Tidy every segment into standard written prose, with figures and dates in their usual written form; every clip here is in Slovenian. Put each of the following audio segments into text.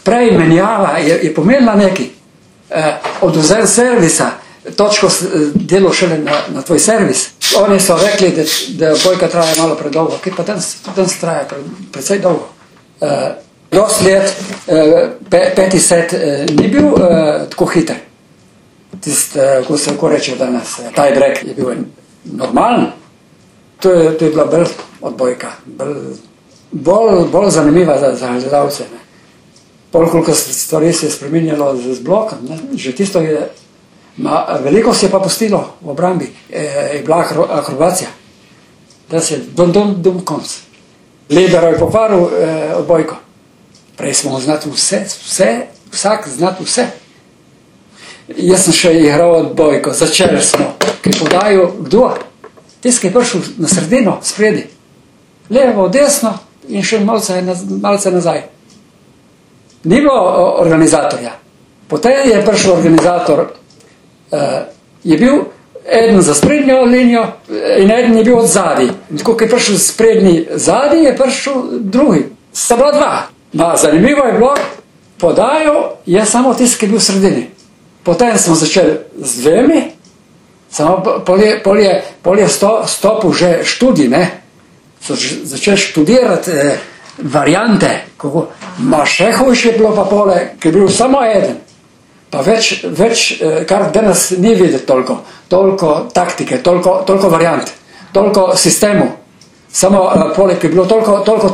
prej menjava je pomenila nekaj. Odvzel servisa, točko delo šele na tvoj servis. Oni so rekli, da bojka traja malo predolgo, ki pa danes traja precej dolgo. Dosti let, 5. set ni bil tako hiter. Tist, ko se lahko reče danes, taj brek je bil normalen. To je bila bolj odbojka, bolj zanimiva za gledalce. Koliko stvari se je spremenjalo z blokom, že tisto je, veliko se je pa pustilo v obrambi, je bila akrobacija. Da se dum konc. Libero je pokvaril odbojko. Prej smo znati vsak znati vse. Jaz sem še igral odbojko, začeli smo, ki je podajal kdo? Tisk je prišel na sredino, spredi. Levo, desno in še malce nazaj. Ni bilo organizatorja. Potem je prišel organizator, je bil eden za sprednjo linijo in eden je bil od zadnji. In tako, ki je prišel sprednji zadnji, je prišel drugi. Sta bila dva. Zanimivo je bilo, podajo je samo tisk, ki je bil v sredini. Potem smo začeli z dvemi, samo pol je stopil že študij, ne? So začeli študirati variante, kako še hujše je bilo pa pole, ki je bil samo eden. Pa več, kar danes ni videti toliko taktike, toliko variant, toliko sistemov. Samo poleg je bilo toliko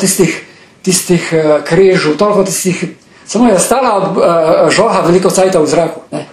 tistih križov, toliko tistih, samo je stala žoga veliko cajta v zraku. Ne?